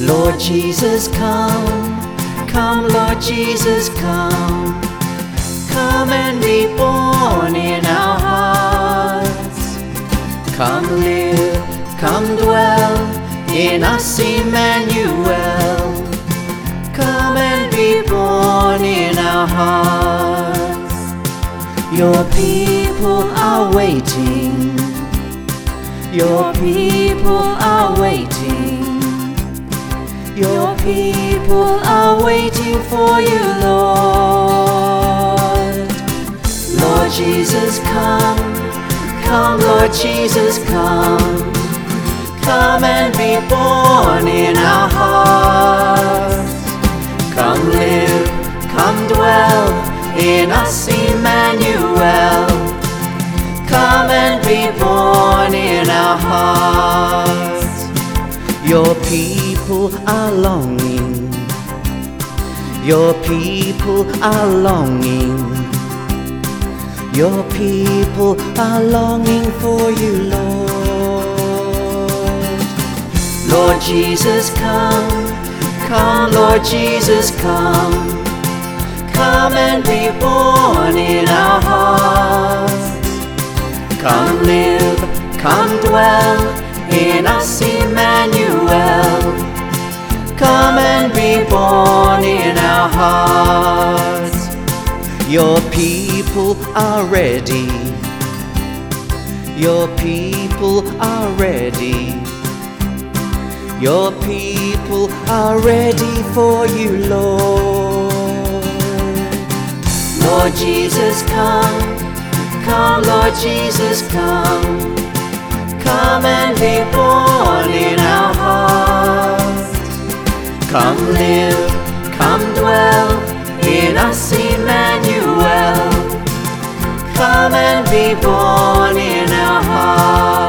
Lord Jesus, come, Lord Jesus, come. Come and be born in our hearts. Come live, come dwell in us, Emmanuel. Come and be born in our hearts. Your people are waiting. Your people are waiting. Your people are waiting for you, Lord. Lord Jesus, come, Lord Jesus, come. Come and be born in our hearts. Come live, come dwell in us, Emmanuel. Come and be born in our hearts. Your people are longing. Your people are longing. Your people are longing for you, Lord. Lord Jesus, come, Lord Jesus, come. Come and be born in our hearts. Come live, come dwell in us, Emmanuel. Come and be born in our hearts. Your people are ready. Your people are ready. Your people are ready for you, Lord. Lord Jesus, come, Lord Jesus, come. Come and be born in our hearts. Come live, come dwell in us, Emmanuel. Come and be born in our hearts.